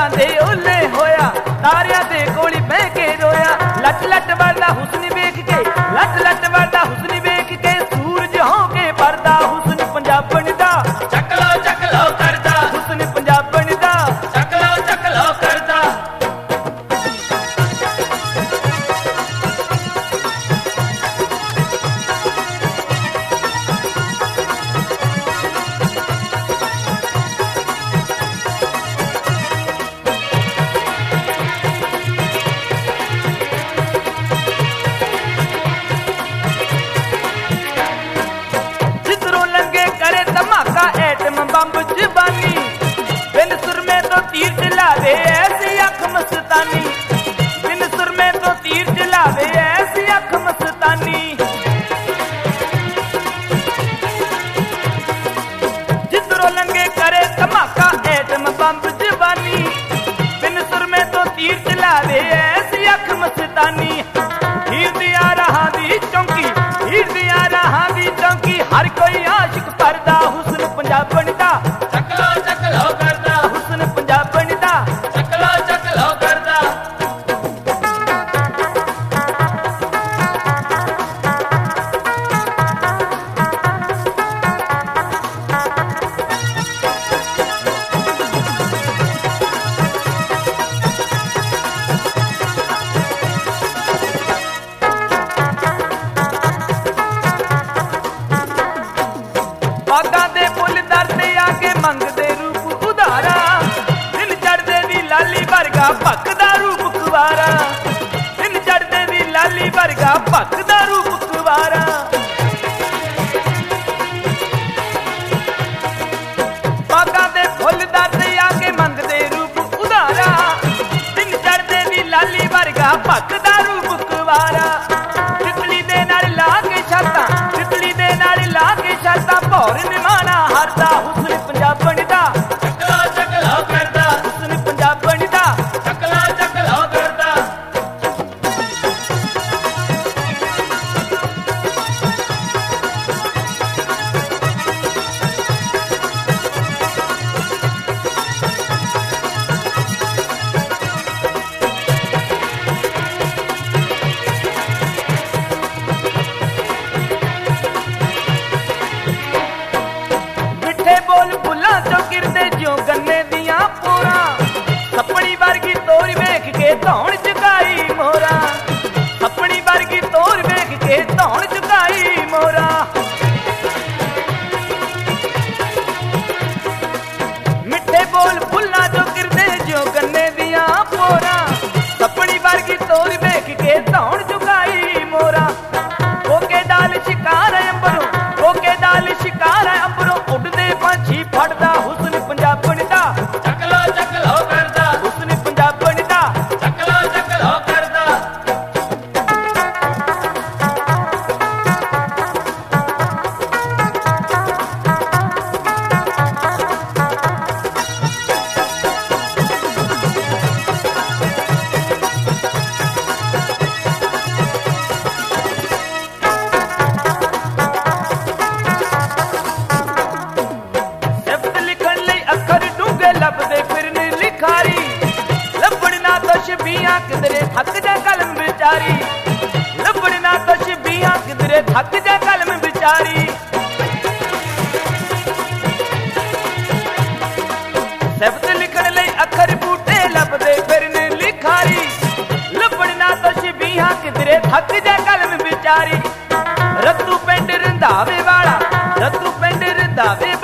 बादलों दे ओले होया, तारियां दे कोली बह के रोया। लट लट वाला हुस्न वेख के, लट लट वाला हुस्न वेख के, सूरज हो के परदा हुस्न पंजाबन दा चकलो करदा, हुस्न पंजाबन दा चकलो करदा। जिधरों लंघे करे धमाका एटम बम जबानी, बिन सुरमे तो तीर चलावे ऐसी अख मस्तानी, बिन सुरमे तो तीर चलावे ऐसी अख मस्तानी। जिधरों लंघे करे धमाका एटम बम जबानी, बिन सुरमे तो तीर चलावे ऐसी अख मस्तानी। हीर दिया राहां दी चौंकी, हीर दिया राहां दी चौंकी, हर कोई आशिक परदा हुस्न पंजाबन दा चकलो करदा, हुस्न पंजाबन दा चकलो करदा। बागां दे फुल दरदे आके मंगदे रूप उधारा, दिन चढ़दे दी लाली वर्गा भखदा रूप कुवारा, दिन चढ़दे दी लाली वर्गा भखदा रूप कुवारा। बागां दे फुल दरदे आके मंगदे रूप उधारा, दिन चढ़दे दी लाली वर्गा भखदा रूप कुवारा। तितली दे नाल ला के छातां, तितली दे नाल ला के छातां, भौर निमाना हरदा हुस्न पंजाबन दा चकलो करदा, हुस्न पंजाबन दा चकलो करदा। मिठे बोल फुल्लां चों गिरदे ज्यों गन्ने दियां पोरां, सपनी वर्गी तोर वेख के धौण चुकाई मोरा, सपनी वर्गी तोर वेख के धौण चुकाई मोरा। मिठे बोल फुल्लां चों गिरदे ज्यों गन्ने दियां पोरां, सपनी वर्गी तोर वेख के धौण चुकाई मोरा। कोके डाल शिकार अंबरों, कोके डाल शिकार अंबरों, उड़दे पंछी फड़दा हुस्न पंजाबन दा चकलो करदा, हुस्न पंजाबन दा चकलो करदा। शब्द लिखण लई अखर डूंगे लभदे फिरन लिखारी, लभण ना तशबीहां किधरे थक जा कलम विचारी, लभण ना तशबीहां किधरे थक जा कलम विचारी। शब्द लिखण लई अखर बूटे लभदे फिरन लिखारी, लभण ना तशबीहां किधरे थक जा कलम विचारी। रत्तू पिंड रंधावे वाला, रत्तू पिंड रंधावे